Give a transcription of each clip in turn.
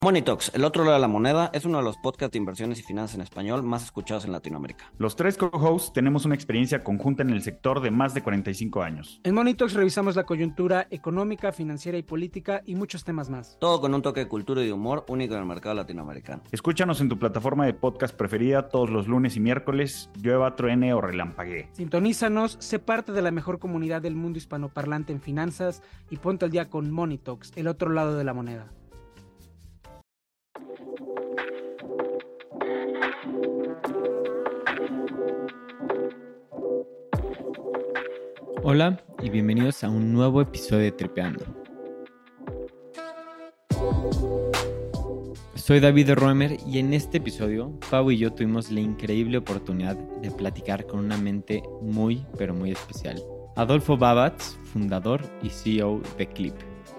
Money Talks, el otro lado de la moneda, es uno de los podcasts de inversiones y finanzas en español más escuchados en Latinoamérica. Los tres co-hosts tenemos una experiencia conjunta en el sector de más de 45 años. En Money Talks revisamos la coyuntura económica, financiera y política y muchos temas más. Todo con un toque de cultura y de humor único en el mercado latinoamericano. Escúchanos en tu plataforma de podcast preferida todos los lunes y miércoles, llueva, truene o relampaguee. Sintonízanos, sé parte de la mejor comunidad del mundo hispanoparlante en finanzas y ponte al día con Money Talks, el otro lado de la moneda. Hola y bienvenidos a un nuevo episodio de Tripeando. Soy David Roemer y en este episodio Pau y yo tuvimos la increíble oportunidad de platicar con una mente muy pero muy especial. Adolfo Babatz, fundador y CEO de Clip.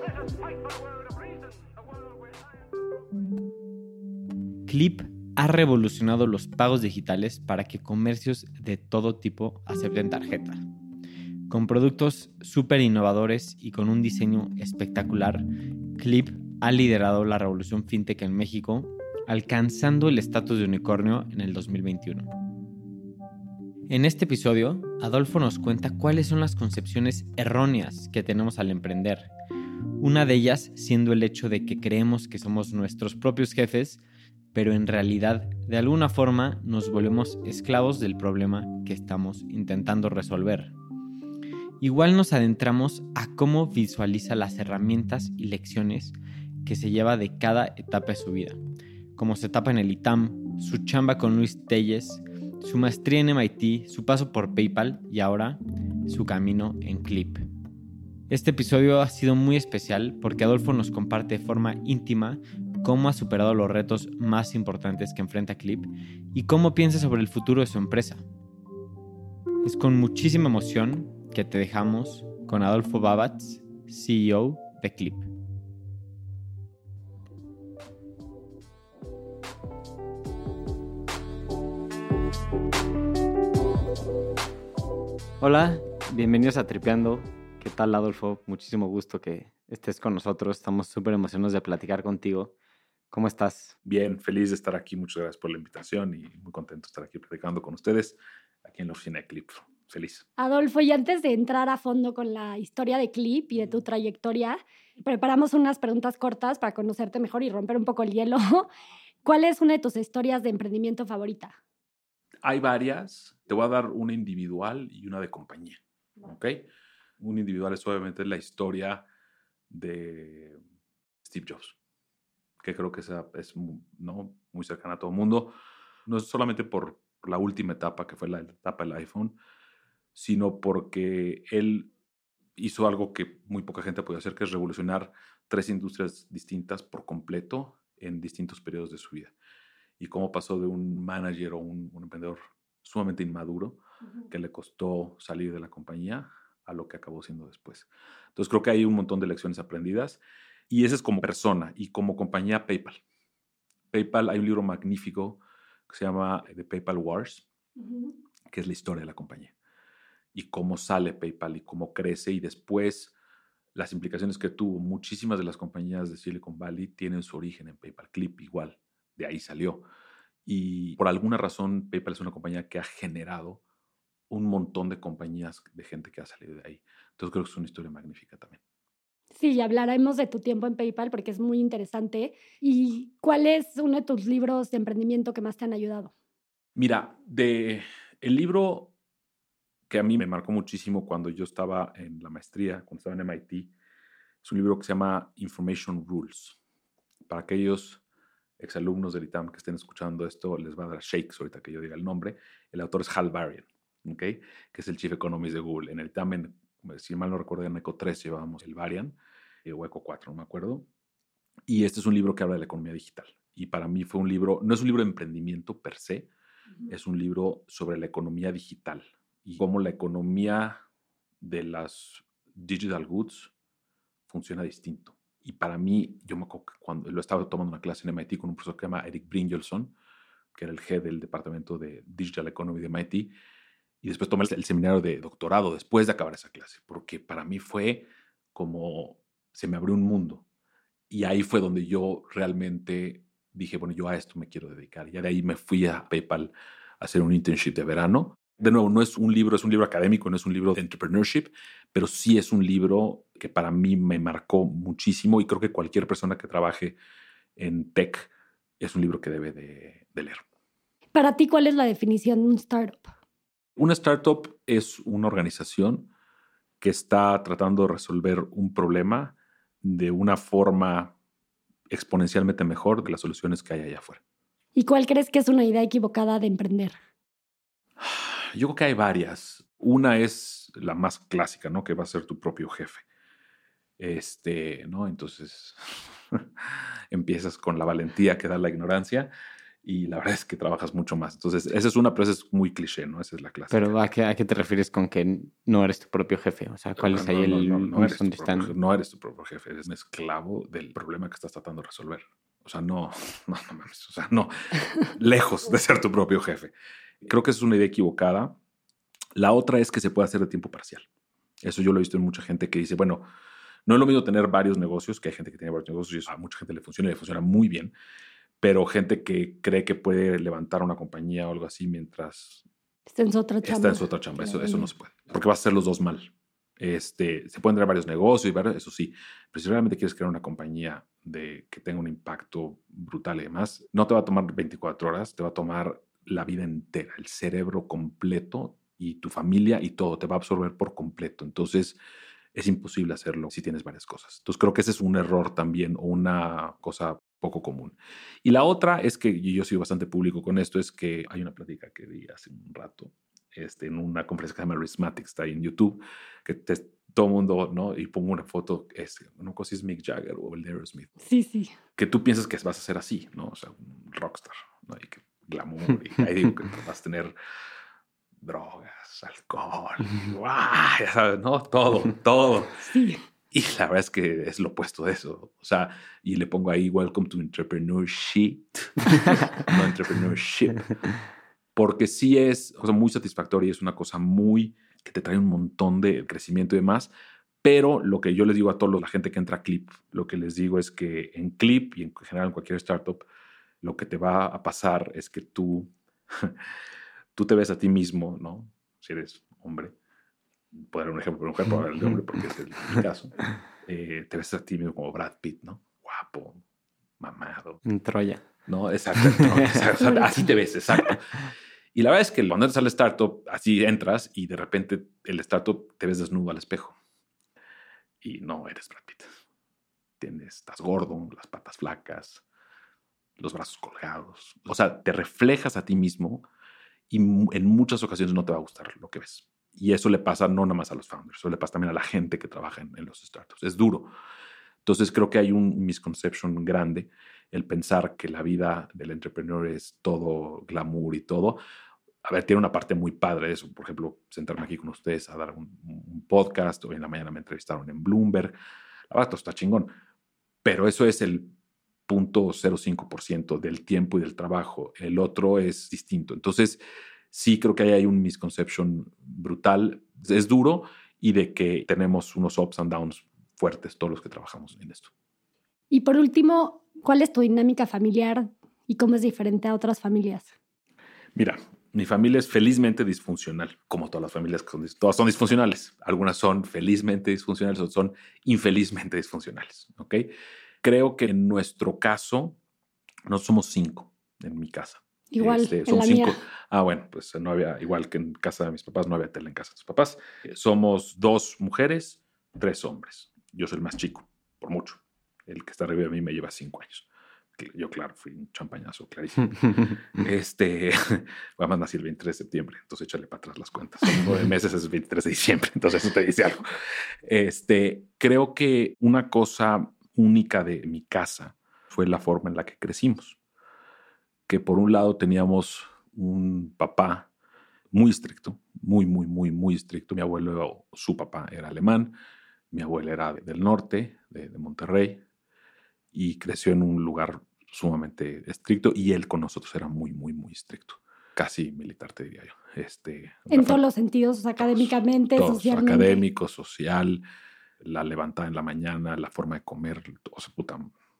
Clip ha revolucionado los pagos digitales para que comercios de todo tipo acepten tarjeta. Con productos súper innovadores y con un diseño espectacular, Clip ha liderado la revolución fintech en México, alcanzando el estatus de unicornio en el 2021. En este episodio, Adolfo nos cuenta cuáles son las concepciones erróneas que tenemos al emprender. Una de ellas siendo el hecho de que creemos que somos nuestros propios jefes, pero en realidad, de alguna forma, nos volvemos esclavos del problema que estamos intentando resolver. Igual nos adentramos a cómo visualiza las herramientas y lecciones que se lleva de cada etapa de su vida, como su etapa en el ITAM, su chamba con Luis Telles, su maestría en MIT, su paso por PayPal y ahora su camino en Clip. Este episodio ha sido muy especial porque Adolfo nos comparte de forma íntima cómo ha superado los retos más importantes que enfrenta Clip y cómo piensa sobre el futuro de su empresa. Es con muchísima emoción que te dejamos con Adolfo Babatz, CEO de Clip. Hola, bienvenidos a Tripeando. ¿Qué tal, Adolfo? Muchísimo gusto que estés con nosotros. Estamos súper emocionados de platicar contigo. ¿Cómo estás? Bien, feliz de estar aquí. Muchas gracias por la invitación y muy contento de estar aquí platicando con ustedes aquí en la oficina de Clip. Feliz. Adolfo, y antes de entrar a fondo con la historia de Clip y de tu trayectoria, preparamos unas preguntas cortas para conocerte mejor y romper un poco el hielo. ¿Cuál es una de tus historias de emprendimiento favorita? Hay varias. Te voy a dar una individual y una de compañía. ¿Ok? Una individual es obviamente la historia de Steve Jobs, que creo que esa es muy cercana a todo el mundo. No es solamente por la última etapa, que fue la etapa del iPhone, sino porque él hizo algo que muy poca gente puede hacer, que es revolucionar tres industrias distintas por completo en distintos periodos de su vida. Y cómo pasó de un manager o un emprendedor sumamente inmaduro, que le costó salir de la compañía, a lo que acabó siendo después. Entonces creo que hay un montón de lecciones aprendidas. Y ese es como persona. Y como compañía, PayPal. PayPal, hay un libro magnífico que se llama The PayPal Wars, que es la historia de la compañía. Y cómo sale PayPal y cómo crece y después las implicaciones que tuvo. Muchísimas de las compañías de Silicon Valley tienen su origen en PayPal. Clip igual, de ahí salió. Y por alguna razón PayPal es una compañía que ha generado un montón de compañías de gente que ha salido de ahí. Entonces creo que es una historia magnífica también. Sí, hablaremos de tu tiempo en PayPal porque es muy interesante. ¿Y cuál es uno de tus libros de emprendimiento que más te han ayudado? Mira, el libro que a mí me marcó muchísimo cuando yo estaba en la maestría, cuando estaba en MIT, es un libro que se llama Information Rules. Para aquellos exalumnos del ITAM que estén escuchando esto, les va a dar shakes ahorita que yo diga el nombre. El autor es Hal Varian, ¿okay? Que es el Chief Economist de Google. En el ITAM, si mal no recuerdo, en ECO 3 llevábamos el Varian, o ECO 4, no me acuerdo. Y este es un libro que habla de la economía digital. Y para mí fue un libro, no es un libro de emprendimiento per se, es un libro sobre la economía digital y cómo la economía de las digital goods funciona distinto. Y para mí, yo me acuerdo que cuando lo estaba tomando una clase en MIT con un profesor que se llama Eric Brynjolfsson, que era el head del departamento de Digital Economy de MIT, y después tomé el seminario de doctorado después de acabar esa clase, porque para mí fue como se me abrió un mundo. Y ahí fue donde yo realmente dije, bueno, yo a esto me quiero dedicar. Y de ahí me fui a PayPal a hacer un internship de verano. De nuevo, no es un libro, es un libro académico, no es un libro de entrepreneurship, pero sí es un libro que para mí me marcó muchísimo y creo que cualquier persona que trabaje en tech es un libro que debe de leer. Para ti, ¿cuál es la definición de un startup? Una startup es una organización que está tratando de resolver un problema de una forma exponencialmente mejor de las soluciones que hay allá afuera. ¿Y cuál crees que es una idea equivocada de emprender? Yo creo que hay varias. Una es la más clásica, ¿no? Que va a ser tu propio jefe. ¿No? Entonces empiezas con la valentía que da la ignorancia y la verdad es que trabajas mucho más. Entonces, esa es una, pero esa es muy cliché, ¿no? Esa es la clásica. Pero ¿a qué te refieres con que no eres tu propio jefe? O sea, ¿cuál es ahí no eres tu propio jefe, eres un esclavo del problema que estás tratando de resolver. O sea, no mames. O sea, no, lejos de ser tu propio jefe. Creo que esa es una idea equivocada. La otra es que se puede hacer de tiempo parcial. Eso yo lo he visto en mucha gente que dice, bueno, no es lo mismo tener varios negocios, que hay gente que tiene varios negocios y a mucha gente le funciona muy bien, pero gente que cree que puede levantar una compañía o algo así mientras está en su otra chamba. Eso no se puede, porque vas a hacer los dos mal. Se pueden tener varios negocios, eso sí, pero si realmente quieres crear una compañía que tenga un impacto brutal y demás, no te va a tomar 24 horas, te va a tomar la vida entera, el cerebro completo y tu familia y todo, te va a absorber por completo. Entonces, es imposible hacerlo si tienes varias cosas. Entonces, creo que ese es un error también o una cosa poco común. Y la otra es que, y yo soy bastante público con esto, es que hay una plática que di hace un rato en una conferencia que se llama Rhythmatics, está ahí en YouTube, que todo el mundo, ¿no? Y pongo una foto, no sé si es Mick Jagger o el Aerosmith. Sí. Que tú piensas que vas a ser así, ¿no? O sea, un rockstar, ¿no? Y que glamour, y ahí digo que vas a tener drogas, alcohol, ya sabes, ¿no? Todo. Sí. Y la verdad es que es lo opuesto de eso. O sea, y le pongo ahí Welcome to Entrepreneurship, no Entrepreneurship. Porque sí es cosa muy satisfactoria y es una cosa muy que te trae un montón de crecimiento y demás. Pero lo que yo les digo a toda la gente que entra a Clip, lo que les digo es que en Clip y en general en cualquier startup, lo que te va a pasar es que tú te ves a ti mismo, ¿no? Si eres hombre, puedo dar un ejemplo, pero mujer, puedo hablar de hombre porque es mi caso. Te ves a ti mismo como Brad Pitt, ¿no? Guapo, mamado. En Troya. No, exacto. Así te ves, exacto. Y la verdad es que cuando entras al startup, así entras y de repente el startup te ves desnudo al espejo. Y no eres Brad Pitt. Estás gordo, las patas flacas, los brazos colgados. O sea, te reflejas a ti mismo y en muchas ocasiones no te va a gustar lo que ves. Y eso le pasa no nada más a los founders, eso le pasa también a la gente que trabaja en los startups. Es duro. Entonces creo que hay un misconception grande, el pensar que la vida del entrepreneur es todo glamour y todo. A ver, tiene una parte muy padre de eso. Por ejemplo, sentarme aquí con ustedes a dar un podcast. Hoy en la mañana me entrevistaron en Bloomberg. La verdad, todo está chingón. Pero eso es el 0.05% del tiempo y del trabajo. El otro es distinto. Entonces, sí creo que ahí hay un misconception brutal. Es duro y de que tenemos unos ups and downs fuertes todos los que trabajamos en esto. Y por último, ¿cuál es tu dinámica familiar y cómo es diferente a otras familias? Mira, mi familia es felizmente disfuncional, como todas las familias, todas son disfuncionales. Algunas son felizmente disfuncionales, otras son infelizmente disfuncionales, ¿ok? Creo que en nuestro caso, no somos 5 en mi casa. Igual, somos 5. Bueno, pues no había, igual que en casa de mis papás, no había tele en casa de sus papás. Somos 2 mujeres, 3 hombres. Yo soy el más chico, por mucho. El que está arriba de mí me lleva 5 años. Yo, claro, fui un champañazo, clarísimo. Además nací el 23 de septiembre, entonces échale para atrás las cuentas. Son 9 meses, es el 23 de diciembre, entonces eso te dice algo. Creo que una cosa única de mi casa fue la forma en la que crecimos. Que por un lado teníamos un papá muy estricto, muy estricto. Mi abuelo, su papá era alemán, mi abuela era del norte, de Monterrey, y creció en un lugar sumamente estricto y él con nosotros era muy estricto. Casi militar, te diría yo. En todos los sentidos, académicamente, todos, socialmente. Académico, social, la levantada en la mañana, la forma de comer, o sea, puta,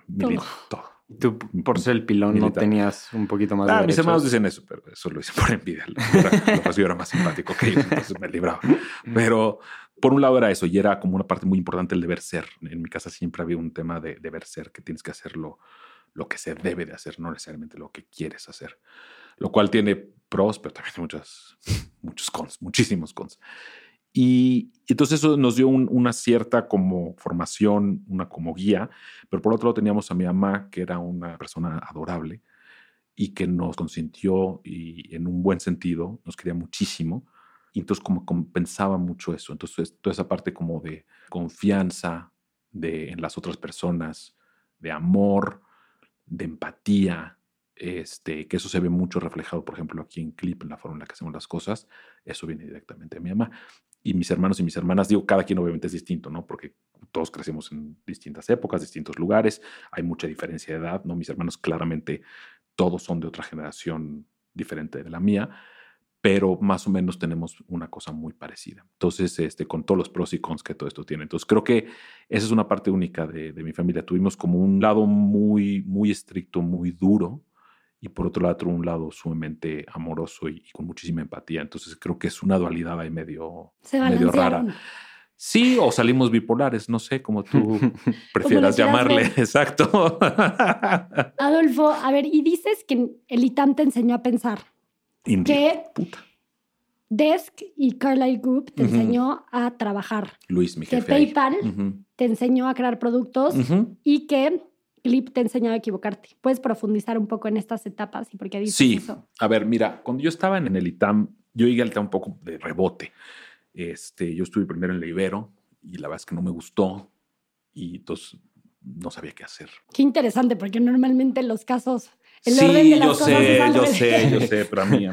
todo. Tú, por ser el pilón, Militar. no tenías un poquito más de Mis derechos. hermanos dicen eso, pero eso lo dicen por envidia. Yo era más simpático que ellos, entonces me libraba. Pero por un lado era eso, y era como una parte muy importante el deber ser. En mi casa siempre había un tema de deber ser, que tienes que hacer lo que se debe de hacer, no necesariamente lo que quieres hacer. Lo cual tiene pros, pero también muchos cons, muchísimos cons. Y entonces eso nos dio una cierta como formación, una como guía, pero por otro lado teníamos a mi mamá, que era una persona adorable y que nos consintió y en un buen sentido, nos quería muchísimo. Y entonces como compensaba mucho eso. Entonces toda esa parte como de confianza en las otras personas, de amor, de empatía, que eso se ve mucho reflejado, por ejemplo, aquí en Clip, en la forma en la que hacemos las cosas, eso viene directamente de mi mamá. Y mis hermanos y mis hermanas, digo, cada quien obviamente es distinto, ¿no? Porque todos crecemos en distintas épocas, distintos lugares, hay mucha diferencia de edad, ¿no? Mis hermanos claramente todos son de otra generación diferente de la mía, pero más o menos tenemos una cosa muy parecida. Entonces, con todos los pros y cons que todo esto tiene. Entonces, creo que esa es una parte única de mi familia. Tuvimos como un lado muy, muy estricto, muy duro, y por otro lado, un lado sumamente amoroso y con muchísima empatía. Entonces, creo que es una dualidad ahí medio rara. Sí, o salimos bipolares, no sé, como tú prefieras llamarle. Ver. Exacto. Adolfo, a ver, y dices que el ITAM te enseñó a pensar. Que Desk y Carlyle Group te enseñó a trabajar. Luis, mi jefe. Que PayPal te enseñó a crear productos y que Clip te enseñó a equivocarte. ¿Puedes profundizar un poco en estas etapas y por qué dices eso? Sí. A ver, mira, cuando yo estaba en el ITAM, yo llegué al ITAM un poco de rebote. Yo estuve primero en la Ibero y la verdad es que no me gustó y entonces no sabía qué hacer. Qué interesante, porque normalmente los casos... El orden de las cosas yo sé, pero a mí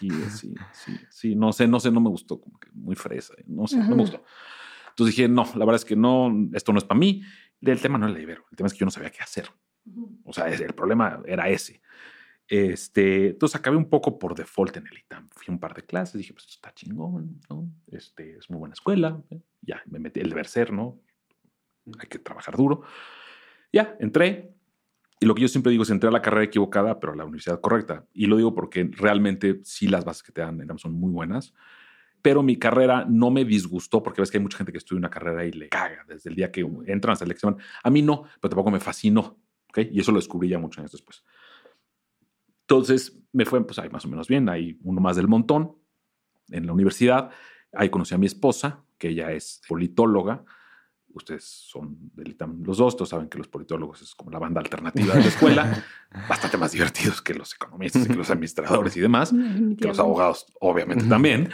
sí, no sé, no me gustó, como que muy fresa, no sé, no me gustó. Entonces dije, no, la verdad es que no, esto no es para mí. El tema no era el Ibero, el tema es que yo no sabía qué hacer. O sea, el problema era ese. Entonces acabé un poco por default en el ITAM. Fui a un par de clases, dije, pues esto está chingón, ¿no? Es muy buena escuela. Ya, me metí el deber ser, ¿no? Hay que trabajar duro. Ya, entré. Y lo que yo siempre digo es entré a la carrera equivocada, pero a la universidad correcta. Y lo digo porque realmente sí las bases que te dan son muy buenas. Pero mi carrera no me disgustó porque ves que hay mucha gente que estudia una carrera y le caga desde el día que entran a selección. A mí no, pero tampoco me fascinó. ¿Okay? Y eso lo descubrí ya muchos años después. Entonces me fue pues ahí más o menos bien. Hay uno más del montón en la universidad. Ahí conocí a mi esposa, que ella es politóloga. Ustedes son del ITAM los dos, todos saben que los politólogos es como la banda alternativa de la escuela, bastante más divertidos que los economistas y que los administradores y demás, que los abogados obviamente también.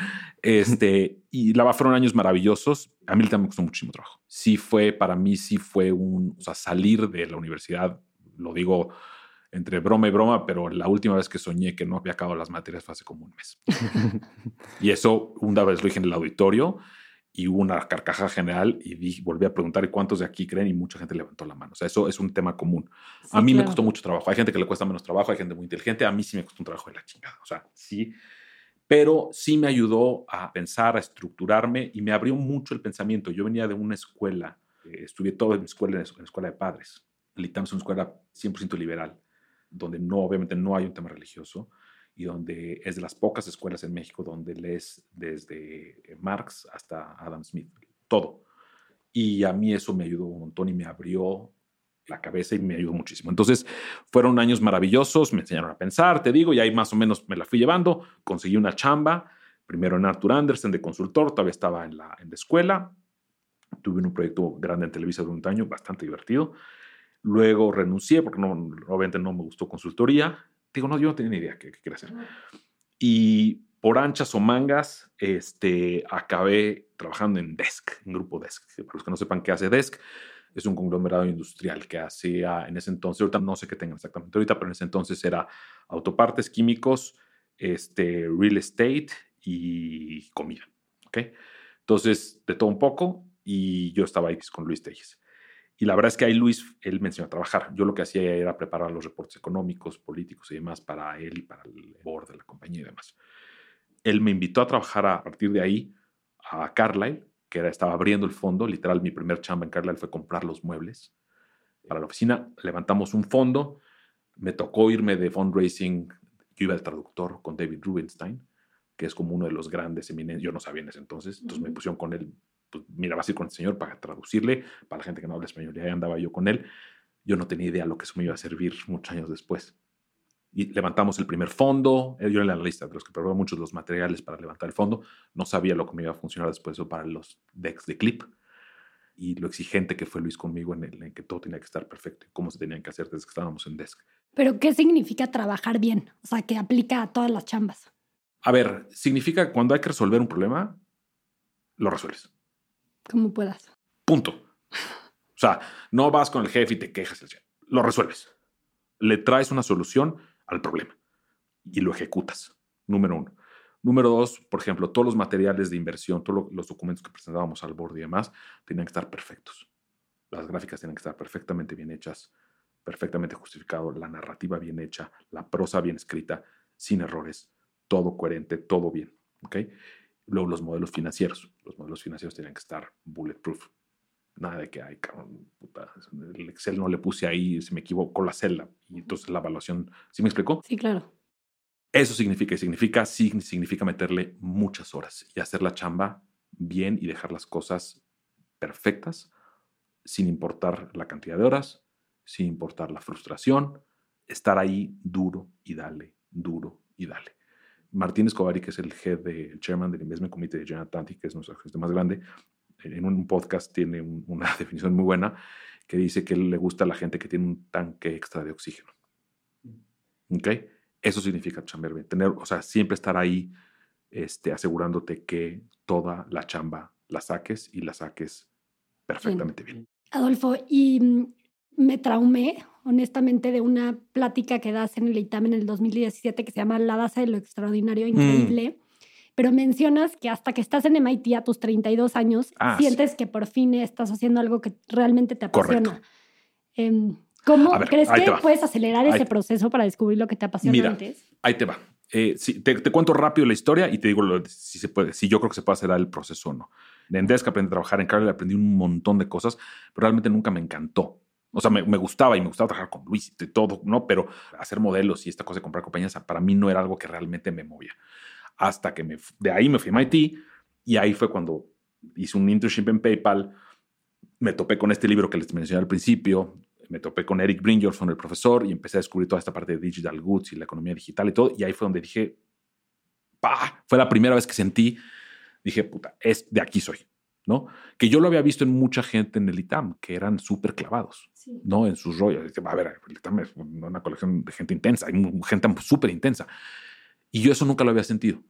Y la verdad fueron años maravillosos. A mí el ITAM me costó muchísimo trabajo. Para mí sí fue salir de la universidad, lo digo entre broma y broma, pero la última vez que soñé que no había acabado las materias fue hace como un mes. Y eso una vez lo dije en el auditorio, y hubo una carcajada general y volví a preguntar ¿y cuántos de aquí creen? Y mucha gente levantó la mano. O sea, eso es un tema común. Sí, a mí me costó mucho trabajo. Hay gente que le cuesta menos trabajo, hay gente muy inteligente. A mí sí me costó un trabajo de la chingada. O sea, sí. Pero sí me ayudó a pensar, a estructurarme y me abrió mucho el pensamiento. Yo venía de una escuela, estudié todo en escuela de padres. El ITAM es una escuela 100% liberal, donde obviamente no hay un tema religioso, y donde es de las pocas escuelas en México donde lees desde Marx hasta Adam Smith, todo. Y a mí eso me ayudó un montón y me abrió la cabeza y me ayudó muchísimo. Entonces, fueron años maravillosos, me enseñaron a pensar, te digo, y ahí más o menos me la fui llevando. Conseguí una chamba, primero en Arthur Andersen de consultor, todavía estaba en la escuela. Tuve un proyecto grande en Televisa durante un año, bastante divertido. Luego renuncié porque obviamente no me gustó consultoría. Digo, no, yo no tenía ni idea qué quería hacer. Y por anchas o mangas, acabé trabajando en Desk, en Grupo Desk. Para los que no sepan qué hace Desk, es un conglomerado industrial que hacía en ese entonces, ahorita no sé qué tengan exactamente ahorita, pero en ese entonces era autopartes, químicos, real estate y comida. ¿Okay? Entonces, de todo un poco, y yo estaba ahí con Luis Telles. Y la verdad es que ahí Luis, él me enseñó a trabajar. Yo lo que hacía era preparar los reportes económicos, políticos y demás para él y para el board de la compañía y demás. Él me invitó a trabajar a partir de ahí a Carlyle, que estaba abriendo el fondo. Literal, mi primer chamba en Carlyle fue comprar los muebles. para la oficina, levantamos un fondo, me tocó irme de fundraising, yo iba de traductor con David Rubenstein, que es como uno de los grandes eminentes, yo no sabía en ese entonces, entonces me pusieron con él, pues mira, vas a ir con el señor para traducirle, para la gente que no habla español, y ahí andaba yo con él. Yo no tenía idea de lo que eso me iba a servir muchos años después. Y levantamos el primer fondo, yo era el analista de los que probaba muchos los materiales para levantar el fondo, no sabía lo que me iba a funcionar después eso para los decks de Clip, y lo exigente que fue Luis conmigo en que todo tenía que estar perfecto y cómo se tenían que hacer desde que estábamos en desk. Pero, ¿qué significa trabajar bien? O sea, que aplica a todas las chambas. A ver, significa que cuando hay que resolver un problema, lo resuelves. Como puedas. Punto. O sea, no vas con el jefe y te quejas. Lo resuelves. Le traes una solución al problema y lo ejecutas. Número 1. Número 2, por ejemplo, todos los materiales de inversión, todos los documentos que presentábamos al board y demás, tenían que estar perfectos. Las gráficas tienen que estar perfectamente bien hechas, perfectamente justificado, la narrativa bien hecha, la prosa bien escrita, sin errores, todo coherente, todo bien. ¿Okay? Luego los modelos financieros. Los modelos financieros tienen que estar bulletproof. Nada de que, ay, cabrón, puta, el Excel no le puse ahí, se me equivocó la celda. Y entonces la evaluación, ¿sí me explicó? Sí, claro. Eso significa meterle muchas horas y hacer la chamba bien y dejar las cosas perfectas, sin importar la cantidad de horas, sin importar la frustración, estar ahí duro y dale, duro y dale. Martín Escobar, que es el chairman del Investment Committee de General Atlantic, que es nuestro accionista más grande, en un podcast tiene una definición muy buena que dice que le gusta a la gente que tiene un tanque extra de oxígeno. ¿Ok? Eso significa chambear bien. Siempre estar ahí asegurándote que toda la chamba la saques y la saques perfectamente bien. Adolfo, y me traumé, honestamente, de una plática que das en el ITAM en el 2017 que se llama La base de lo extraordinario increíble. Pero mencionas que hasta que estás en MIT a tus 32 años, sientes que por fin estás haciendo algo que realmente te apasiona. ¿Cómo crees que puedes acelerar ese proceso para descubrir lo que te apasiona antes? Ahí te va. Te cuento rápido la historia y te digo si yo creo que se puede acelerar el proceso o no. En Desk aprendí a trabajar, en Carlyle aprendí un montón de cosas, pero realmente nunca me encantó. O sea, me gustaba trabajar con Luis y todo, ¿no? Pero hacer modelos y esta cosa de comprar compañías, para mí no era algo que realmente me movía. Hasta que de ahí me fui a MIT y ahí fue cuando hice un internship en PayPal. Me topé con este libro que les mencioné al principio. Me topé con Eric Brynjolfsson, el profesor, y empecé a descubrir toda esta parte de digital goods y la economía digital y todo. Y ahí fue donde dije, ¡pah! Fue la primera vez que dije, puta, de aquí soy, ¿no? Que yo lo había visto en mucha gente en el ITAM, que eran súper clavados, ¿no? En sus rollos. A ver, el ITAM es una colección de gente intensa, hay gente súper intensa. Y yo eso nunca lo había sentido.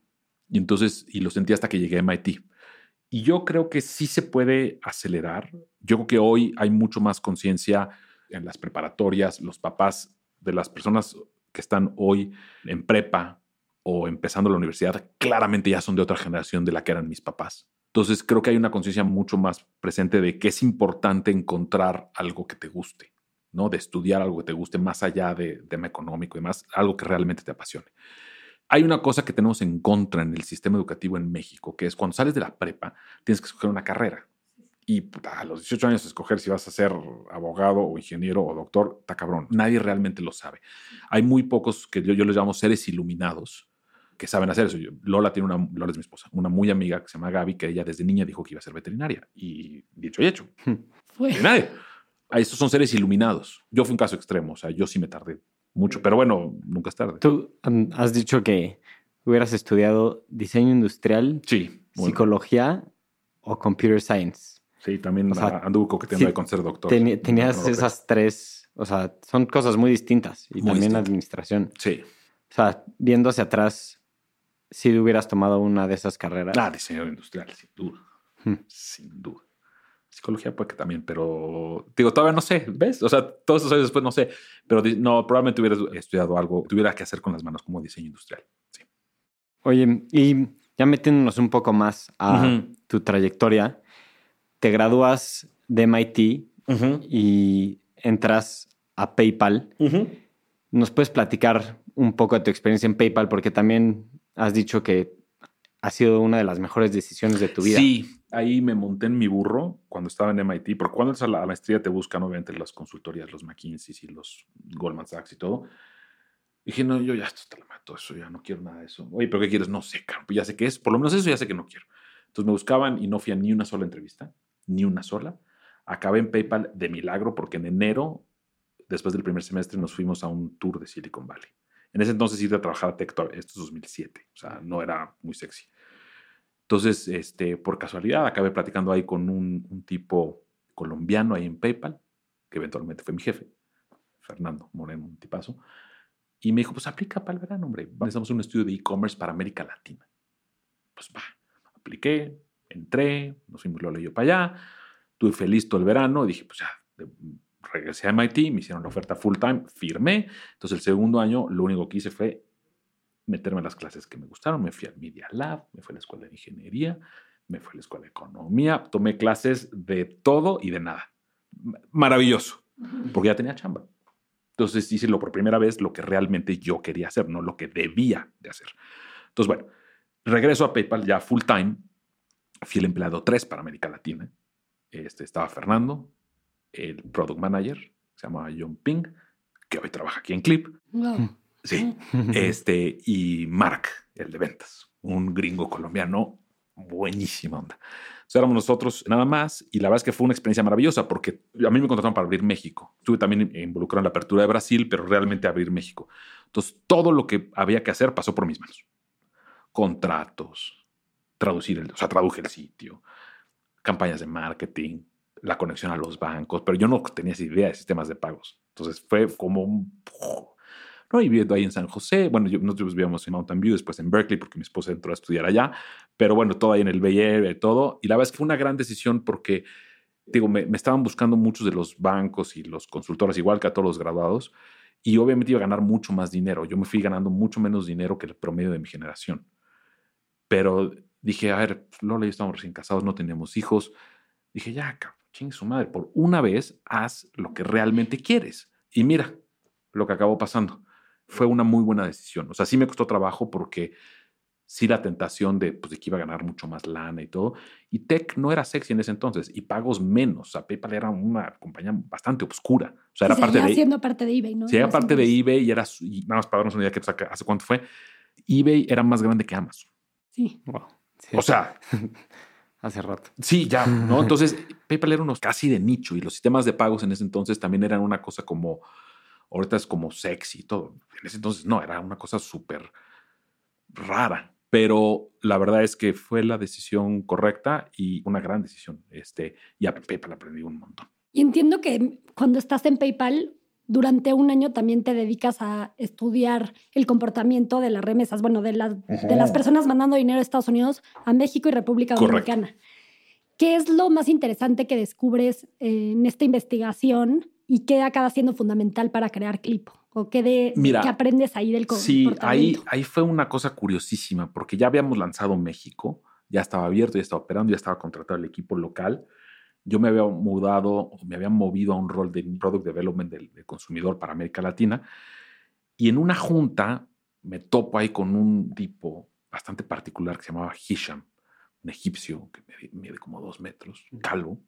Y lo sentí hasta que llegué a MIT. Y yo creo que sí se puede acelerar. Yo creo que hoy hay mucho más conciencia en las preparatorias. Los papás de las personas que están hoy en prepa o empezando la universidad claramente ya son de otra generación de la que eran mis papás. Entonces creo que hay una conciencia mucho más presente de que es importante encontrar algo que te guste, ¿no? De estudiar algo que te guste más allá de tema económico y más, algo que realmente te apasione. Hay una cosa que tenemos en contra en el sistema educativo en México, que es cuando sales de la prepa, tienes que escoger una carrera. Y a los 18 años escoger si vas a ser abogado o ingeniero o doctor, está cabrón. Nadie realmente lo sabe. Hay muy pocos que yo les llamo seres iluminados que saben hacer eso. Lola es mi esposa, una muy amiga que se llama Gaby, que ella desde niña dijo que iba a ser veterinaria. Y dicho y hecho. Nadie. Estos son seres iluminados. Yo fui un caso extremo. O sea, yo sí me tardé mucho, pero bueno, nunca es tarde. Tú has dicho que hubieras estudiado diseño industrial, psicología o computer science. Sí, también anduve coqueteando con ser doctor. Tenías esas tres, o sea, son cosas muy distintas. Y muy también distintas. Administración. Sí. O sea, viendo hacia atrás, si hubieras tomado una de esas carreras. Diseño industrial, sin duda. Sin duda. Psicología puede que también, pero digo, todavía no sé, ¿ves? O sea, todos esos años después no sé, pero no, probablemente hubieras estudiado algo, tuviera que hacer con las manos como diseño industrial. Sí. Oye, y ya metiéndonos un poco más a tu trayectoria, te gradúas de MIT y entras a PayPal. ¿Nos puedes platicar un poco de tu experiencia en PayPal? Porque también has dicho que ha sido una de las mejores decisiones de tu vida. Sí. Ahí me monté en mi burro cuando estaba en MIT, porque cuando entras a la maestría te buscan obviamente las consultorías, los McKinsey y los Goldman Sachs y todo. Dije, no, yo ya esto te lo mato, eso ya no quiero nada de eso. Oye, ¿pero qué quieres? No sé, pues ya sé qué es, por lo menos eso ya sé que no quiero. Entonces me buscaban y no fui a ni una sola entrevista, ni una sola. Acabé en PayPal de milagro porque en enero, después del primer semestre, nos fuimos a un tour de Silicon Valley. En ese entonces iba a trabajar a Tech, esto es 2007, o sea, no era muy sexy. Entonces, por casualidad, acabé platicando ahí con un tipo colombiano ahí en PayPal, que eventualmente fue mi jefe, Fernando Moreno, un tipazo, y me dijo, pues aplica para el verano, hombre. Necesitamos un estudio de e-commerce para América Latina. Pues va, apliqué, entré, nos fuimos Lola y yo para allá, estuve feliz todo el verano, dije, pues ya, regresé a MIT, me hicieron la oferta full time, firmé. Entonces el segundo año lo único que hice fue meterme a las clases que me gustaron. Me fui al Media Lab, me fui a la escuela de ingeniería, me fui a la escuela de economía, tomé clases de todo y de nada. Maravilloso, porque ya tenía chamba. Entonces hice por primera vez lo que realmente yo quería hacer, no lo que debía de hacer. Entonces, bueno, regreso a PayPal ya full time. Fui el empleado 3 para América Latina. Estaba Fernando, el product manager, se llamaba John Ping, que hoy trabaja aquí en Clip. Wow. Sí. Y Mark, el de ventas, un gringo colombiano, buenísima onda. Entonces éramos nosotros nada más, y la verdad es que fue una experiencia maravillosa porque a mí me contrataron para abrir México. Estuve también involucrado en la apertura de Brasil, pero realmente abrir México. Entonces todo lo que había que hacer pasó por mis manos. Contratos, traduje el sitio, campañas de marketing, la conexión a los bancos, pero yo no tenía esa idea de sistemas de pagos. Entonces fue como un... ¿no? Y viviendo ahí en San José. Bueno, nosotros vivíamos en Mountain View, después en Berkeley, porque mi esposa entró a estudiar allá. Pero bueno, todo ahí en el Bay Area y todo. Y la verdad es que fue una gran decisión porque, digo, me estaban buscando muchos de los bancos y los consultores, igual que a todos los graduados. Y obviamente iba a ganar mucho más dinero. Yo me fui ganando mucho menos dinero que el promedio de mi generación. Pero dije, a ver, Lola y yo estábamos recién casados, no teníamos hijos. Dije, ya, chingue su madre, por una vez haz lo que realmente quieres. Y mira lo que acabó pasando. Fue una muy buena decisión. O sea, sí me costó trabajo porque sí la tentación de que iba a ganar mucho más lana y todo. Y Tech no era sexy en ese entonces y pagos menos. O sea, PayPal era una compañía bastante oscura. O sea, era parte de... siendo parte de eBay, ¿no? Sí, era parte de eBay y nada más para darnos una idea que hace cuánto fue, eBay era más grande que Amazon. Sí. Wow. Sí. O sea... hace rato. Sí, ya, ¿no? Entonces, PayPal era unos casi de nicho y los sistemas de pagos en ese entonces también eran una cosa como... Ahorita es como sexy y todo. En ese entonces no, era una cosa súper rara. Pero la verdad es que fue la decisión correcta y una gran decisión. Y a PayPal aprendí un montón. Y entiendo que cuando estás en PayPal, durante un año también te dedicas a estudiar el comportamiento de las remesas, bueno, de las personas mandando dinero a Estados Unidos, a México y República Dominicana. Correcto. ¿Qué es lo más interesante que descubres en esta investigación y qué acaba siendo fundamental para crear Clip? ¿O qué aprendes ahí del comportamiento? Sí, ahí fue una cosa curiosísima, porque ya habíamos lanzado México, ya estaba abierto, ya estaba operando, ya estaba contratado el equipo local. Yo me había movido a un rol de Product Development del consumidor para América Latina. Y en una junta me topo ahí con un tipo bastante particular que se llamaba Hisham, un egipcio que mide como 2 metros, calvo.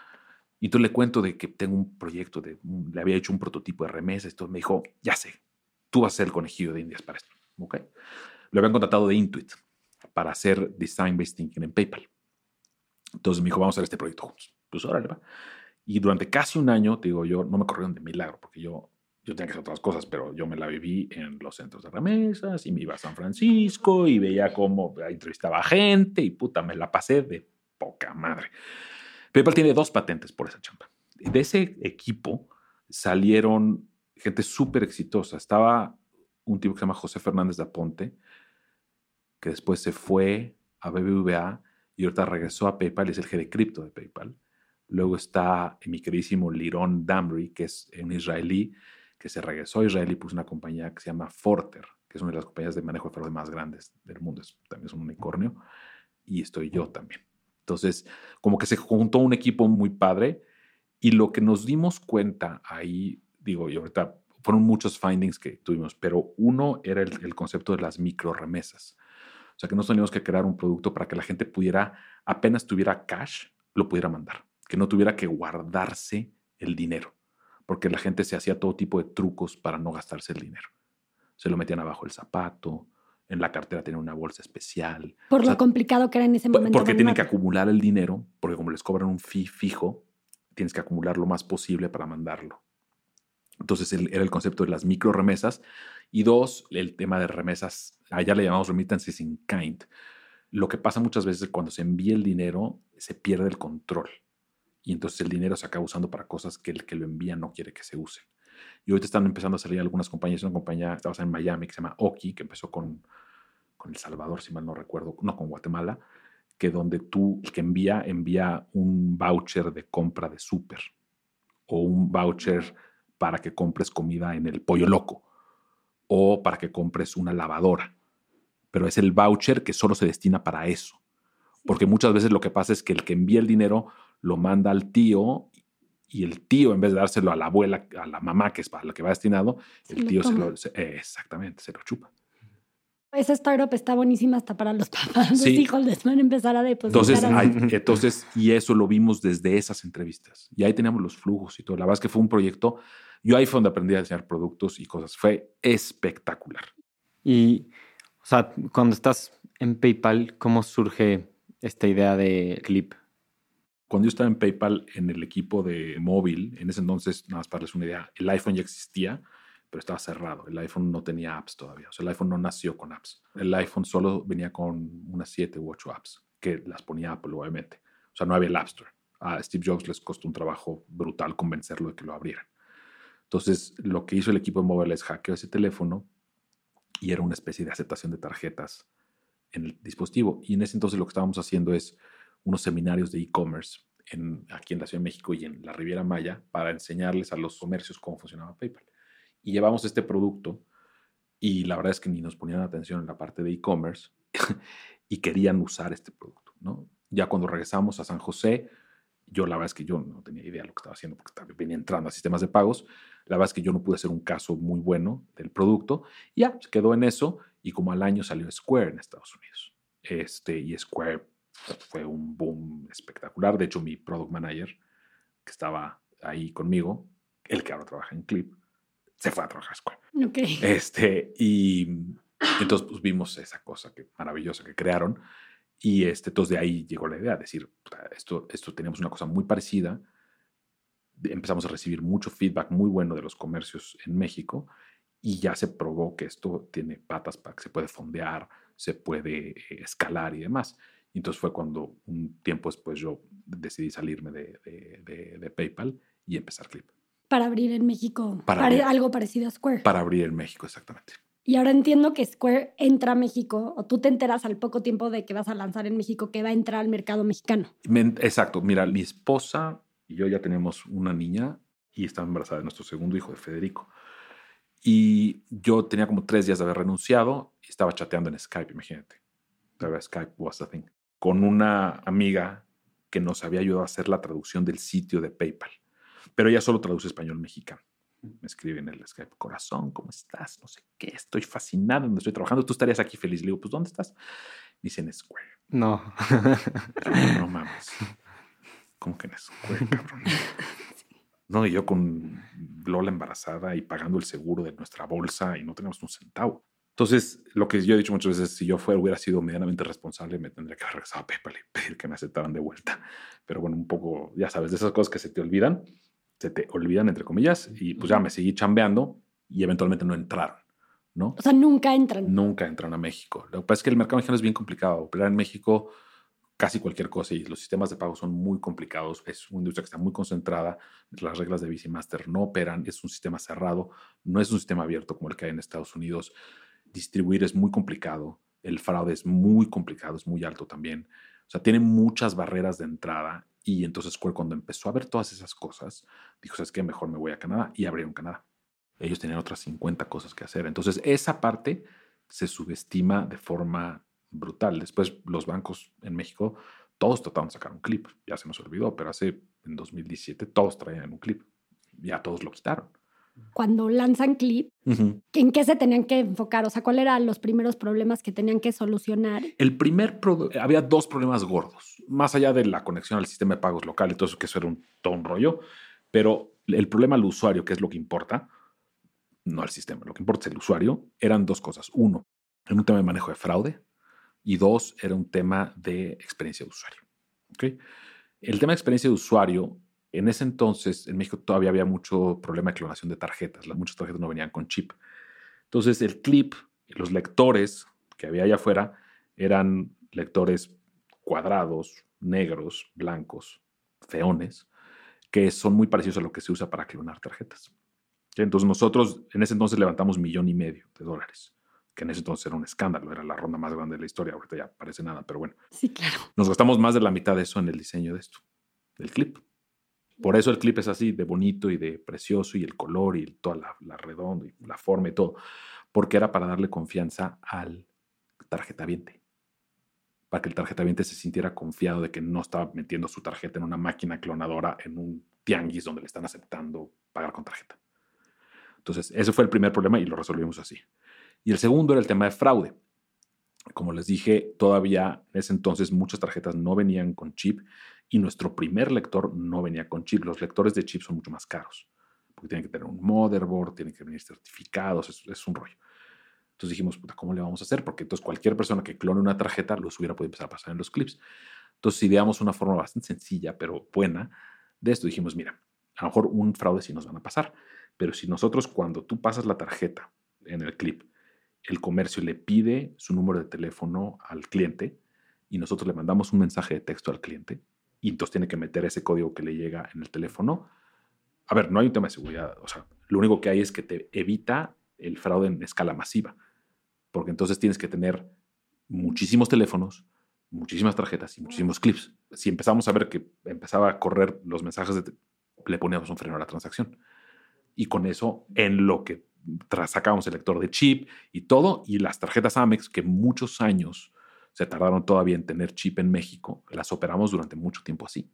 Y entonces le cuento de que tengo un proyecto, le había hecho un prototipo de remesas. Entonces me dijo, ya sé, tú vas a ser el conejillo de Indias para esto. ¿Okay? Lo habían contratado de Intuit para hacer Design-Based Thinking en PayPal. Entonces me dijo, vamos a hacer este proyecto juntos. Pues órale, va. Y durante casi un año, te digo yo, no me corrieron de milagro, porque yo tenía que hacer otras cosas, pero yo me la viví en los centros de remesas y me iba a San Francisco y veía cómo entrevistaba a gente y puta, me la pasé de poca madre. PayPal tiene 2 patentes por esa chamba. De ese equipo salieron gente súper exitosa. Estaba un tipo que se llama José Fernández de Aponte, que después se fue a BBVA y ahorita regresó a PayPal y es el jefe de cripto de PayPal. Luego está mi queridísimo Liron Damri, que es un israelí que se regresó a Israel y puso una compañía que se llama Forter, que es una de las compañías de manejo de fraude más grandes del mundo. También es un unicornio. Y estoy yo también. Entonces, como que se juntó un equipo muy padre y lo que nos dimos cuenta ahí, digo, y ahorita fueron muchos findings que tuvimos, pero uno era el concepto de las microremesas. O sea, que no teníamos que crear un producto para que la gente pudiera, apenas tuviera cash, lo pudiera mandar. Que no tuviera que guardarse el dinero. Porque la gente se hacía todo tipo de trucos para no gastarse el dinero. Se lo metían abajo del zapato, en la cartera tenían una bolsa especial. Por lo complicado que era en ese momento. Porque tienen que acumular el dinero, porque como les cobran un fee fijo, tienes que acumular lo más posible para mandarlo. Entonces era el concepto de las micro remesas. Y 2, el tema de remesas, allá le llamamos remittances in kind. Lo que pasa muchas veces es que cuando se envía el dinero, se pierde el control. Y entonces el dinero se acaba usando para cosas que el que lo envía no quiere que se usen. Y ahorita están empezando a salir algunas compañías. Una compañía que estaba en Miami que se llama Oki, que empezó con El Salvador, si mal no recuerdo, no, con Guatemala, que donde el que envía un voucher de compra de súper o un voucher para que compres comida en el Pollo Loco o para que compres una lavadora. Pero es el voucher que solo se destina para eso. Porque muchas veces lo que pasa es que el que envía el dinero lo manda al tío y el tío, en vez de dárselo a la abuela, a la mamá, que es para lo que va destinado, el tío exactamente, se lo chupa. Esa startup está buenísima hasta para los papás. Sí. Los hijos les van a empezar a depositar. Entonces, y eso lo vimos desde esas entrevistas. Y ahí teníamos los flujos y todo. La verdad es que fue un proyecto. Yo ahí fue donde aprendí a diseñar productos y cosas. Fue espectacular. Y, o sea, cuando estás en PayPal, ¿cómo surge esta idea de Clip? Cuando yo estaba en PayPal, en el equipo de móvil, en ese entonces, nada más para darles una idea, el iPhone ya existía, pero estaba cerrado. El iPhone no tenía apps todavía. O sea, el iPhone no nació con apps. El iPhone solo venía con unas 7 u 8 apps, que las ponía Apple, obviamente. O sea, no había el App Store. A Steve Jobs les costó un trabajo brutal convencerlo de que lo abrieran. Entonces, lo que hizo el equipo de móvil es hackeó ese teléfono y era una especie de aceptación de tarjetas en el dispositivo. Y en ese entonces lo que estábamos haciendo es unos seminarios de e-commerce aquí en la Ciudad de México y en la Riviera Maya para enseñarles a los comercios cómo funcionaba PayPal. Y llevamos este producto y la verdad es que ni nos ponían atención en la parte de e-commerce y querían usar este producto, ¿no? Ya cuando regresamos a San José, la verdad es que yo no tenía idea de lo que estaba haciendo porque venía entrando a sistemas de pagos. La verdad es que yo no pude hacer un caso muy bueno del producto. Y ya, se quedó en eso y como al año salió Square en Estados Unidos. Y Square fue un boom espectacular. De hecho, mi product manager, que estaba ahí conmigo, el que ahora trabaja en Clip, se fue a trabajar a Square. Okay. Y entonces pues, vimos esa cosa maravillosa que crearon. Y entonces de ahí llegó la idea de decir, esto teníamos una cosa muy parecida. Empezamos a recibir mucho feedback muy bueno de los comercios en México y ya se probó que esto tiene patas para que se puede fondear, se puede escalar y demás. Y entonces fue cuando un tiempo después yo decidí salirme de PayPal y empezar Clip. Para abrir en México algo parecido a Square. Para abrir en México, exactamente. Y ahora entiendo que Square entra a México, o tú te enteras al poco tiempo de que vas a lanzar en México, que va a entrar al mercado mexicano. Exacto. Mira, mi esposa y yo ya tenemos una niña y estaba embarazada de nuestro segundo hijo, de Federico. Y yo tenía como 3 días de haber renunciado y estaba chateando en Skype, imagínate. Todavía Skype was a thing. Con una amiga que nos había ayudado a hacer la traducción del sitio de PayPal. Pero ella solo traduce español-mexicano. Me escribe en el Skype, corazón, ¿cómo estás? No sé qué, estoy fascinado donde estoy trabajando. Tú estarías aquí feliz. Le digo, pues, ¿dónde estás? Me dice, en Square. No. No mames. ¿Cómo que en Square, cabrón? No, y yo con Lola embarazada y pagando el seguro de nuestra bolsa y no tenemos un centavo. Entonces, lo que yo he dicho muchas veces, si yo hubiera sido medianamente responsable, me tendría que haber regresado a PayPal y pedir que me aceptaran de vuelta. Pero bueno, un poco, ya sabes, de esas cosas que se te olvidan entre comillas, y pues ya me seguí chambeando y eventualmente no entraron, ¿no? O sea, nunca entran. Nunca entran a México. Lo que pasa es que el mercado mexicano es bien complicado. Operar en México, casi cualquier cosa, y los sistemas de pago son muy complicados. Es una industria que está muy concentrada. Las reglas de Visa y Master no operan. Es un sistema cerrado. No es un sistema abierto como el que hay en Estados Unidos. Distribuir es muy complicado. El fraude es muy complicado, es muy alto también. O sea, tiene muchas barreras de entrada. Y entonces Square, cuando empezó a ver todas esas cosas, dijo, ¿sabes qué? Mejor me voy a Canadá, y abrieron Canadá. Ellos tenían otras 50 cosas que hacer. Entonces, esa parte se subestima de forma brutal. Después, los bancos en México, todos trataron de sacar un Clip. Ya se nos olvidó, pero en 2017 todos traían un Clip. Ya todos lo quitaron. cuando lanzan Clip, ¿en qué se tenían que enfocar? O sea, ¿cuáles eran los primeros problemas que tenían que solucionar? Había dos problemas gordos, más allá de la conexión al sistema de pagos local y todo eso, que eso era todo un rollo, pero el problema al usuario, que es lo que importa, no al sistema, lo que importa es el usuario, eran dos cosas. Uno, era un tema de manejo de fraude, y dos, era un tema de experiencia de usuario. ¿Okay? El tema de experiencia de usuario, en ese entonces, en México todavía había mucho problema de clonación de tarjetas. Muchas tarjetas no venían con chip. Entonces, el Clip, los lectores que había allá afuera, eran lectores cuadrados, negros, blancos, feones, que son muy parecidos a lo que se usa para clonar tarjetas. Entonces, nosotros en ese entonces levantamos $1.500.000, que en ese entonces era un escándalo, era la ronda más grande de la historia. Ahorita ya parece nada, pero bueno. Sí, claro. Nos gastamos más de la mitad de eso en el diseño de esto, del Clip. Por eso el Clip es así de bonito y de precioso, y el color y toda la redonda y la forma y todo, porque era para darle confianza al tarjetaviente, para que el tarjetaviente se sintiera confiado de que no estaba metiendo su tarjeta en una máquina clonadora en un tianguis donde le están aceptando pagar con tarjeta. Entonces, ese fue el primer problema y lo resolvimos así. Y el segundo era el tema de fraude. Como les dije, todavía en ese entonces muchas tarjetas no venían con chip y nuestro primer lector no venía con chip. Los lectores de chip son mucho más caros porque tienen que tener un motherboard, tienen que venir certificados, es un rollo. Entonces dijimos, puta, ¿cómo le vamos a hacer? Porque entonces cualquier persona que clone una tarjeta los hubiera podido empezar a pasar en los clips. Entonces ideamos una forma bastante sencilla, pero buena, de esto. Dijimos, mira, a lo mejor un fraude sí nos van a pasar, pero si nosotros, cuando tú pasas la tarjeta en el clip, el comercio le pide su número de teléfono al cliente y nosotros le mandamos un mensaje de texto al cliente y entonces tiene que meter ese código que le llega en el teléfono. A ver, no hay un tema de seguridad. O sea, lo único que hay es que te evita el fraude en escala masiva, porque entonces tienes que tener muchísimos teléfonos, muchísimas tarjetas y muchísimos clips. Si empezamos a ver que empezaba a correr los mensajes, le poníamos un freno a la transacción. Y con eso, en lo que sacábamos el lector de chip y todo, y las tarjetas Amex, que muchos años se tardaron todavía en tener chip en México, las operamos durante mucho tiempo así.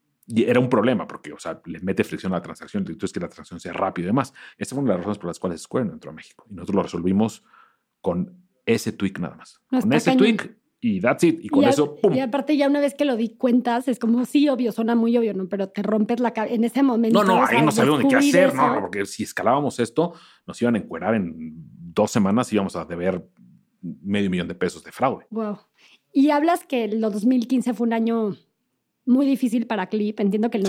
Y era un problema porque, o sea, le mete fricción a la transacción, entonces que la transacción sea rápida y demás. Esta fue una de las razones por las cuales Square no entró a México. Y nosotros lo resolvimos con ese tweak nada más. No, con ese tweak y that's it. Y con eso, ¡pum! Y aparte ya una vez que lo di cuentas, es como, sí, obvio, suena muy obvio, ¿no? Pero te rompes la cabeza en ese momento. No, ahí no sabíamos ni qué hacer, eso. no, porque si escalábamos esto, nos iban a encuerar en 2 semanas y íbamos a deber $500,000 de fraude. Wow. Y hablas que el 2015 fue un año muy difícil para Clip. Entiendo que el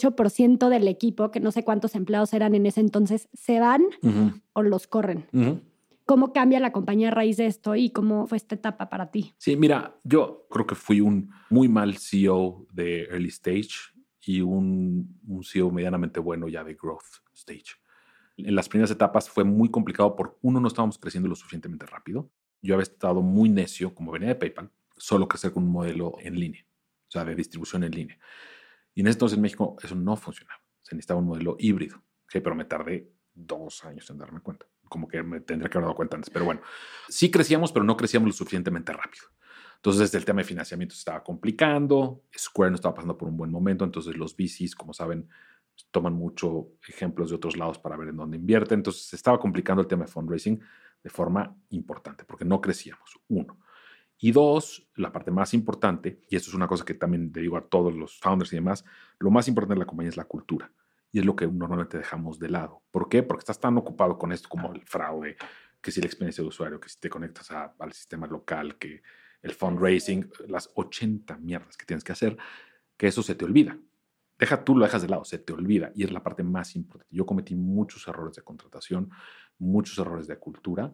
98% del equipo, que no sé cuántos empleados eran en ese entonces, se van o los corren. ¿Cómo cambia la compañía a raíz de esto y cómo fue esta etapa para ti? Sí, mira, yo creo que fui un muy mal CEO de early stage y un CEO medianamente bueno ya de growth stage. En las primeras etapas fue muy complicado porque, uno, no estábamos creciendo lo suficientemente rápido. Yo había estado muy necio, como venía de PayPal, solo crecer con un modelo en línea, o sea, de distribución en línea. Y en ese entonces en México eso no funcionaba. Se necesitaba un modelo híbrido, ¿sí? Pero me tardé 2 años en darme cuenta. Como que me tendría que haber dado cuenta antes. Pero bueno, sí crecíamos, pero no crecíamos lo suficientemente rápido. Entonces el tema de financiamiento se estaba complicando. Square no estaba pasando por un buen momento. Entonces los VCs, como saben, toman mucho ejemplos de otros lados para ver en dónde invierten. Entonces se estaba complicando el tema de fundraising de forma importante porque no crecíamos, 1. Y 2, la parte más importante, y esto es una cosa que también le digo a todos los founders y demás, lo más importante de la compañía es la cultura. Y es lo que normalmente dejamos de lado. ¿Por qué? Porque estás tan ocupado con esto como el fraude, que si la experiencia de usuario, que si te conectas al sistema local, que el fundraising, las 80 mierdas que tienes que hacer, que eso se te olvida. Tú lo dejas de lado, se te olvida. Y es la parte más importante. Yo cometí muchos errores de contratación, muchos errores de cultura.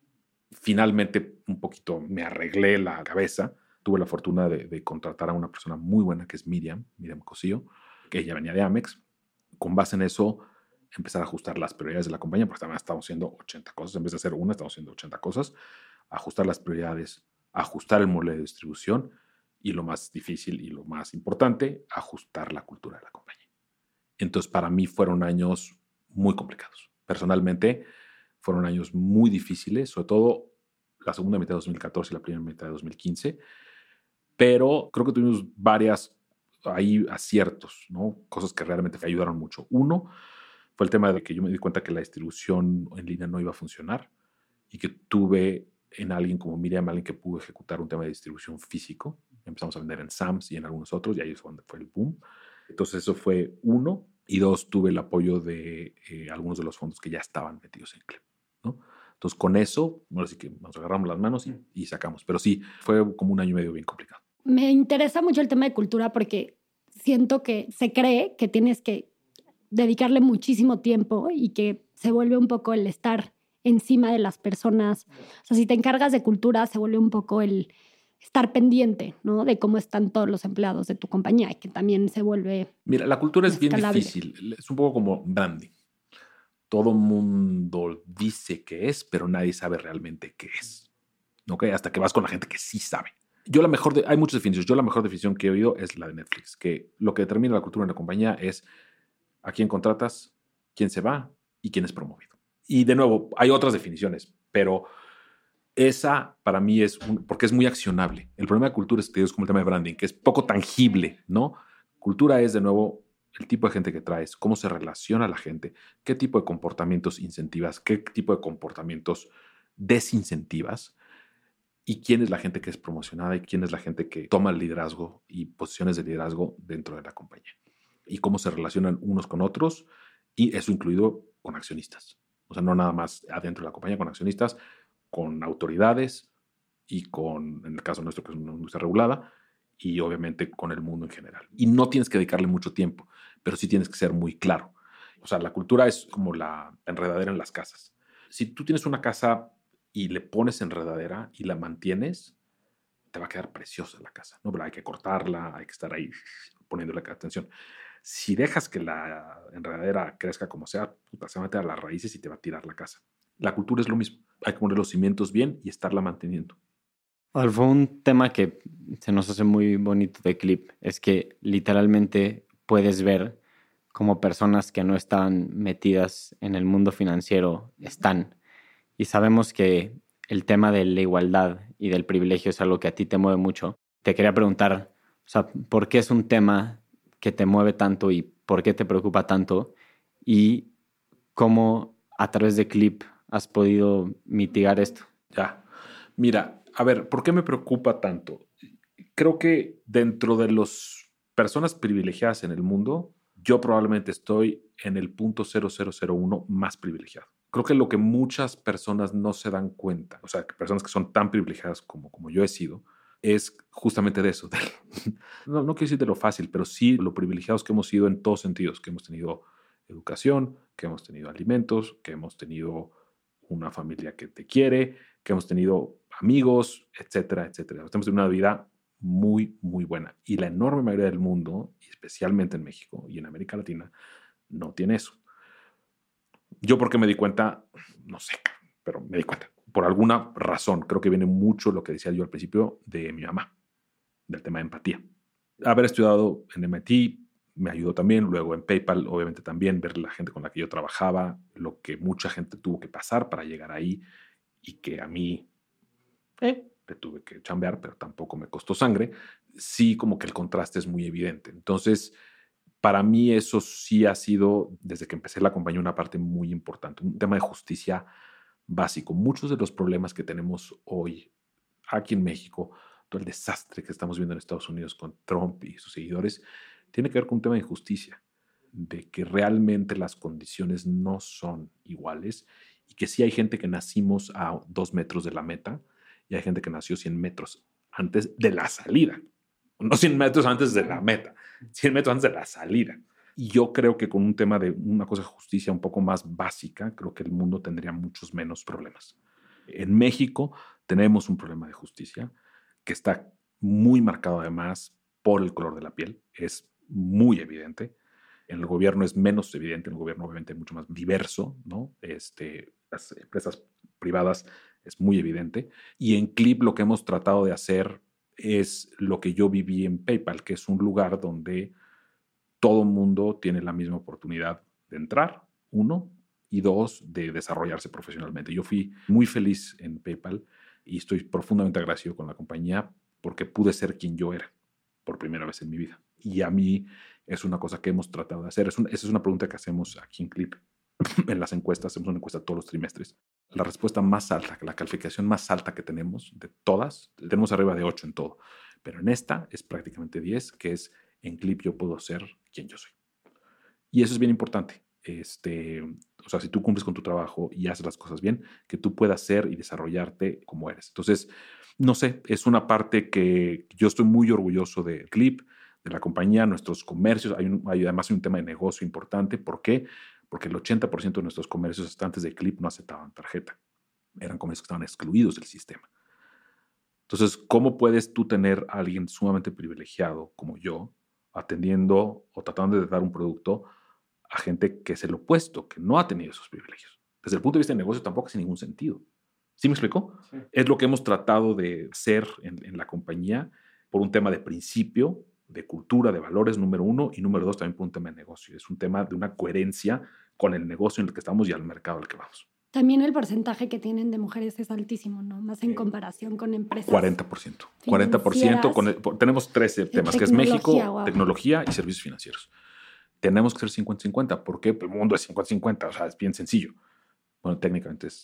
Finalmente, un poquito me arreglé la cabeza. Tuve la fortuna de contratar a una persona muy buena, que es Miriam Cosío, que ella venía de Amex. Con base en eso, empezar a ajustar las prioridades de la compañía, porque también estamos haciendo 80 cosas. En vez de hacer una, estamos haciendo 80 cosas. Ajustar las prioridades, ajustar el modelo de distribución y lo más difícil y lo más importante, ajustar la cultura de la compañía. Entonces, para mí fueron años muy complicados. Personalmente, fueron años muy difíciles, sobre todo la segunda mitad de 2014 y la primera mitad de 2015. Pero creo que tuvimos varias ahí aciertos, ¿no? Cosas que realmente me ayudaron mucho. 1 fue el tema de que yo me di cuenta que la distribución en línea no iba a funcionar y que tuve en alguien como Miriam, alguien que pudo ejecutar un tema de distribución físico. Empezamos a vender en Sam's y en algunos otros, y ahí es donde fue el boom. Entonces eso fue 1. Y 2, tuve el apoyo de algunos de los fondos que ya estaban metidos en Clip, ¿no? Entonces con eso, ahora sí que nos agarramos las manos y sacamos. Pero sí, fue como 1 año y medio bien complicado. Me interesa mucho el tema de cultura porque siento que se cree que tienes que dedicarle muchísimo tiempo y que se vuelve un poco el estar encima de las personas. O sea, si te encargas de cultura, se vuelve un poco el estar pendiente, ¿no? De cómo están todos los empleados de tu compañía, y que también se vuelve... Mira, la cultura es bien escalable. difícil. Es un poco como branding. Todo mundo dice que es, pero nadie sabe realmente qué es. ¿Ok? Hasta que vas con la gente que sí sabe. Hay muchas definiciones. Yo la mejor definición que he oído es la de Netflix, que lo que determina la cultura en la compañía es a quién contratas, quién se va y quién es promovido. Y de nuevo, hay otras definiciones, pero esa para mí porque es muy accionable. El problema de cultura es como el tema de branding, que es poco tangible, ¿no? Cultura es, de nuevo, el tipo de gente que traes, cómo se relaciona la gente, qué tipo de comportamientos incentivas, qué tipo de comportamientos desincentivas, y quién es la gente que es promocionada y quién es la gente que toma el liderazgo y posiciones de liderazgo dentro de la compañía. Y cómo se relacionan unos con otros, y eso incluido con accionistas. O sea, no nada más adentro de la compañía, con accionistas, con autoridades y en el caso nuestro, que es una industria regulada, y obviamente con el mundo en general. Y no tienes que dedicarle mucho tiempo, pero sí tienes que ser muy claro. O sea, la cultura es como la enredadera en las casas. Si tú tienes una casa y le pones enredadera y la mantienes, te va a quedar preciosa la casa, ¿no? Pero hay que cortarla, hay que estar ahí poniéndole atención. Si dejas que la enredadera crezca como sea, se va a meter a las raíces y te va a tirar la casa. La cultura es lo mismo. Hay que poner los cimientos bien y estarla manteniendo. Adolfo, un tema que se nos hace muy bonito de Clip es que literalmente puedes ver cómo personas que no están metidas en el mundo financiero están. Y sabemos que el tema de la igualdad y del privilegio es algo que a ti te mueve mucho. Te quería preguntar, o sea, ¿por qué es un tema que te mueve tanto y por qué te preocupa tanto? Y cómo a través de Clip has podido mitigar esto. Ya, mira, a ver, ¿por qué me preocupa tanto? Creo que dentro de las personas privilegiadas en el mundo, yo probablemente estoy en el punto 0001 más privilegiado. Creo que lo que muchas personas no se dan cuenta, o sea, que personas que son tan privilegiadas como yo he sido, es justamente de eso. No quiero decir de lo fácil, pero sí lo privilegiados que hemos sido en todos sentidos, que hemos tenido educación, que hemos tenido alimentos, que hemos tenido una familia que te quiere, que hemos tenido amigos, etcétera, etcétera. Hemos tenido una vida muy, muy buena. Y la enorme mayoría del mundo, y especialmente en México y en América Latina, no tiene eso. ¿Yo por qué me di cuenta? No sé, pero me di cuenta. Por alguna razón, creo que viene mucho lo que decía yo al principio de mi mamá, del tema de empatía. Haber estudiado en MIT me ayudó también, luego en PayPal, obviamente también, ver la gente con la que yo trabajaba, lo que mucha gente tuvo que pasar para llegar ahí y que a mí le tuve que chambear, pero tampoco me costó sangre. Sí, como que el contraste es muy evidente. Entonces, para mí eso sí ha sido, desde que empecé la compañía, una parte muy importante, un tema de justicia básico. Muchos de los problemas que tenemos hoy aquí en México, todo el desastre que estamos viendo en Estados Unidos con Trump y sus seguidores, tiene que ver con un tema de injusticia, de que realmente las condiciones no son iguales y que sí hay gente que nacimos a 2 metros de la meta y hay gente que nació 100 metros antes de la salida. No 100 metros antes de la meta, 100 metros antes de la salida. Y yo creo que con un tema de una cosa de justicia un poco más básica, creo que el mundo tendría muchos menos problemas. En México tenemos un problema de justicia que está muy marcado además por el color de la piel. Es muy evidente. En el gobierno es menos evidente. En el gobierno obviamente es mucho más diverso, ¿no? Las empresas privadas es muy evidente. Y en Clip lo que hemos tratado de hacer es lo que yo viví en PayPal, que es un lugar donde todo mundo tiene la misma oportunidad de entrar, 1, y 2, de desarrollarse profesionalmente. Yo fui muy feliz en PayPal y estoy profundamente agradecido con la compañía porque pude ser quien yo era por primera vez en mi vida. Y a mí es una cosa que hemos tratado de hacer. Esa es una pregunta que hacemos aquí en Clip. En las encuestas, hacemos una encuesta todos los trimestres. La respuesta más alta, la calificación más alta que tenemos de todas, tenemos arriba de 8 en todo. Pero en esta es prácticamente 10, que es en Clip yo puedo ser quien yo soy. Y eso es bien importante. O sea, si tú cumples con tu trabajo y haces las cosas bien, que tú puedas ser y desarrollarte como eres. Entonces, no sé, es una parte que yo estoy muy orgulloso de Clip, de la compañía, nuestros comercios. Hay además un tema de negocio importante. ¿Por qué? Porque el 80% de nuestros comercios hasta antes de Clip no aceptaban tarjeta. Eran comercios que estaban excluidos del sistema. Entonces, ¿cómo puedes tú tener a alguien sumamente privilegiado como yo atendiendo o tratando de dar un producto a gente que es el opuesto, que no ha tenido esos privilegios? Desde el punto de vista del negocio tampoco hace ningún sentido. ¿Sí me explicó? Sí. Es lo que hemos tratado de hacer en la compañía por un tema de principio, de cultura, de valores, número 1, y número 2 también por un tema de negocio. Es un tema de una coherencia con el negocio en el que estamos y al mercado al que vamos. También el porcentaje que tienen de mujeres es altísimo, ¿no? Más en comparación con empresas. 40%. 40%. Tenemos 13 temas, que es México, tecnología y servicios financieros. Tenemos que ser 50-50. ¿Por qué? El mundo es 50-50. O sea, es bien sencillo. Bueno, técnicamente es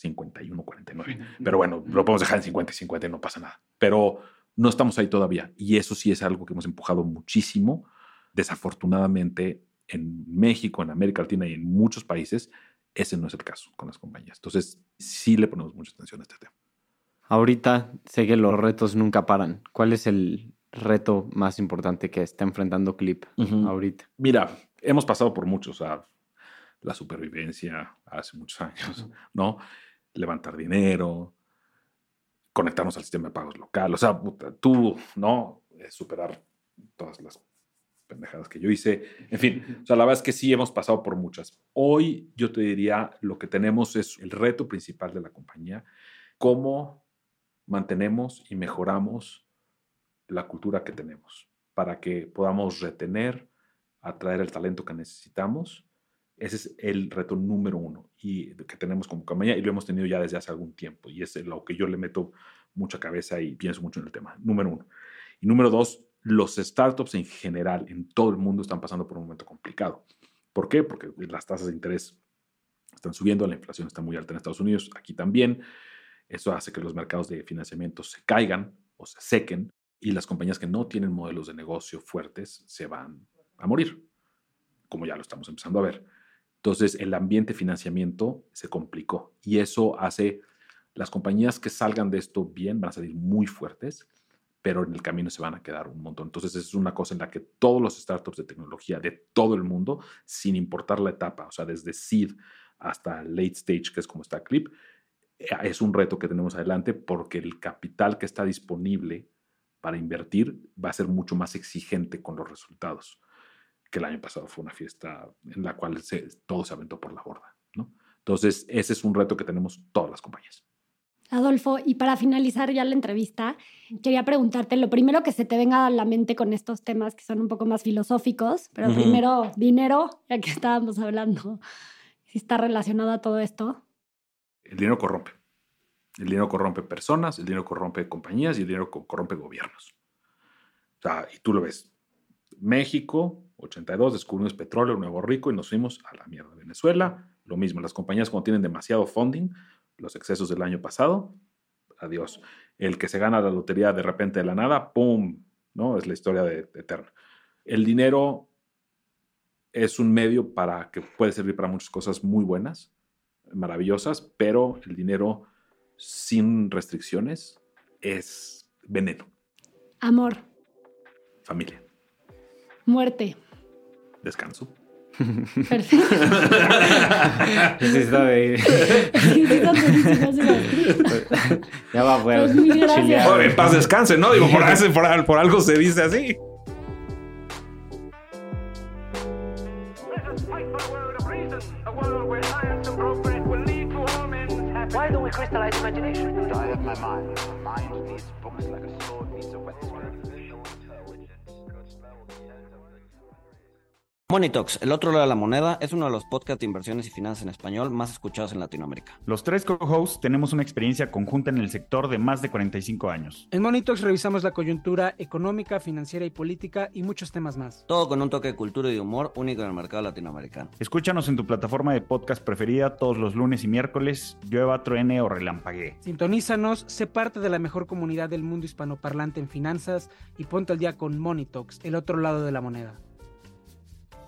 51-49. Pero bueno, lo podemos dejar en 50 y 50 y no pasa nada. Pero no estamos ahí todavía. Y eso sí es algo que hemos empujado muchísimo. Desafortunadamente, en México, en América Latina y en muchos países, ese no es el caso con las compañías. Entonces, sí le ponemos mucha atención a este tema. Ahorita sé que los retos nunca paran. ¿Cuál es el reto más importante que está enfrentando Clip ahorita? Mira, hemos pasado por muchos. O sea, la supervivencia hace muchos años, ¿no? Levantar dinero, conectarnos al sistema de pagos local. O sea, tú, ¿no? Superar todas las pendejadas que yo hice. En fin, o sea, la verdad es que sí hemos pasado por muchas. Hoy yo te diría, lo que tenemos es el reto principal de la compañía, cómo mantenemos y mejoramos la cultura que tenemos para que podamos retener, atraer el talento que necesitamos. Ese es el reto número 1 y que tenemos como compañía y lo hemos tenido ya desde hace algún tiempo y es lo que yo le meto mucha cabeza y pienso mucho en el tema. Número 1. Y número 2, los startups en general en todo el mundo están pasando por un momento complicado. ¿Por qué? Porque las tasas de interés están subiendo, la inflación está muy alta en Estados Unidos, aquí también. Eso hace que los mercados de financiamiento se caigan o se sequen y las compañías que no tienen modelos de negocio fuertes se van a morir, como ya lo estamos empezando a ver. Entonces, el ambiente de financiamiento se complicó y eso hace las compañías que salgan de esto bien van a salir muy fuertes, pero en el camino se van a quedar un montón. Entonces, es una cosa en la que todos los startups de tecnología de todo el mundo, sin importar la etapa, o sea, desde seed hasta late stage, que es como está Clip, es un reto que tenemos adelante porque el capital que está disponible para invertir va a ser mucho más exigente con los resultados. Que el año pasado fue una fiesta en la cual todo se aventó por la borda, ¿no? Entonces, ese es un reto que tenemos todas las compañías. Adolfo, y para finalizar ya la entrevista, quería preguntarte lo primero que se te venga a la mente con estos temas que son un poco más filosóficos, pero primero, dinero, ya que estábamos hablando, si está relacionado a todo esto. El dinero corrompe. El dinero corrompe personas, el dinero corrompe compañías y el dinero corrompe gobiernos. O sea, y tú lo ves. México, 82, descubrimos petróleo, nuevo rico y nos fuimos a la mierda. Venezuela, lo mismo. Las compañías cuando tienen demasiado funding, los excesos del año pasado, adiós. El que se gana la lotería de repente de la nada, ¡pum! ¿No? Es la historia de eterna. El dinero es un medio para que puede servir para muchas cosas muy buenas, maravillosas, pero el dinero sin restricciones es veneno. Amor. Familia. Muerte. Descanso. Perfecto. Ya va, pues muy gracias. En paz descanse, ¿no? Digo, por algo se dice así. Why don't we crystallize imagination? I have my mind. My mind needs books like a sword needs a whetstone. Money Talks, el otro lado de la moneda, es uno de los podcasts de inversiones y finanzas en español más escuchados en Latinoamérica. Los tres co-hosts tenemos una experiencia conjunta en el sector de más de 45 años. En Money Talks revisamos la coyuntura económica, financiera y política y muchos temas más. Todo con un toque de cultura y de humor único en el mercado latinoamericano. Escúchanos en tu plataforma de podcast preferida todos los lunes y miércoles, llueva, truene o relampaguee. Sintonízanos, sé parte de la mejor comunidad del mundo hispanoparlante en finanzas y ponte al día con Money Talks, el otro lado de la moneda.